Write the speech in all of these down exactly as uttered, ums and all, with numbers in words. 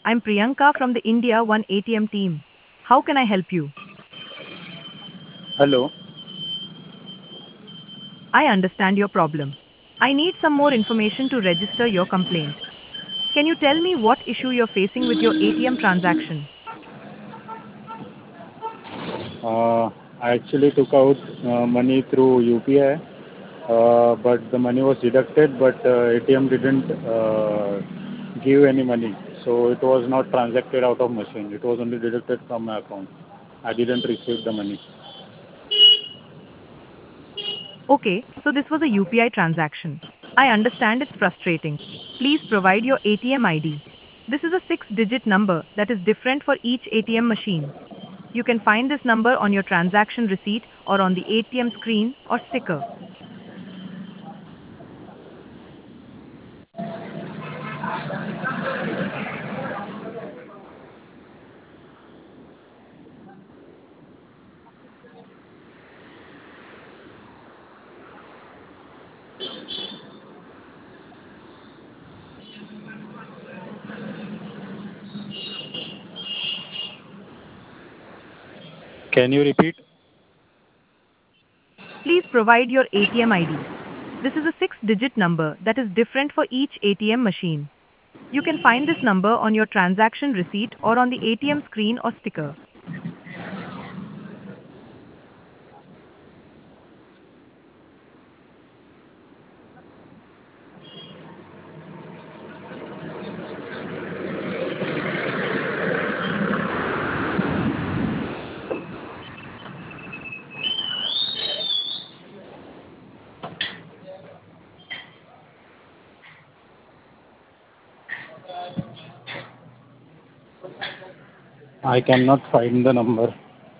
I'm Priyanka from the India One A T M team. How can I help you? Hello. I understand your problem. I need some more information to register your complaint. Can you tell me what issue you're facing with your A T M transaction? Uh, I actually took out uh, money through U P I, uh, but the money was deducted, but uh, A T M didn't uh, give any money. So it was not transacted out of machine. It was only deducted from my account. I didn't receive the money. Okay, so this was a U P I transaction. I understand it's frustrating. Please provide your A T M I D. This is a six digit number that is different for each A T M machine. You can find this number on your transaction receipt or on the A T M screen or sticker. Can you repeat? Please provide your A T M I D. This is a six digit number that is different for each A T M machine. You can find this number on your transaction receipt or on the A T M screen or sticker. I cannot find the number.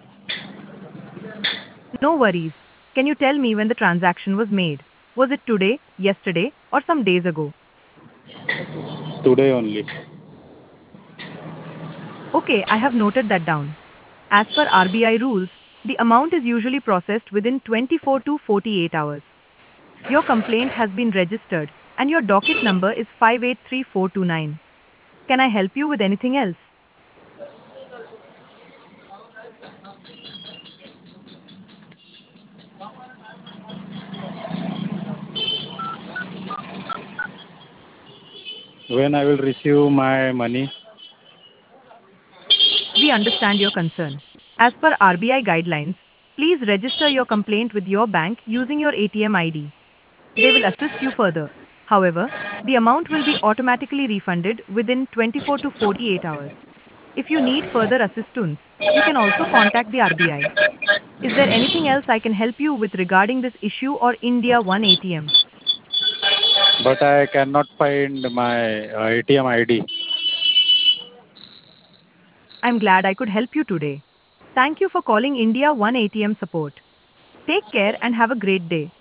No worries. Can you tell me when the transaction was made? Was it today, yesterday, or some days ago? Today only. Okay, I have noted that down. As per R B I rules, the amount is usually processed within twenty-four to forty-eight hours. Your complaint has been registered and your docket number is five eight three four two nine. Can I help you with anything else? When I will receive my money? We understand your concern. As per R B I guidelines, please register your complaint with your bank using your A T M I D. They will assist you further. However, the amount will be automatically refunded within twenty-four to forty-eight hours. If you need further assistance, you can also contact the R B I. Is there anything else I can help you with regarding this issue or India One A T M? But I cannot find my uh, A T M I D. I'm glad I could help you today. Thank you for calling India One A T M support. Take care and have a great day.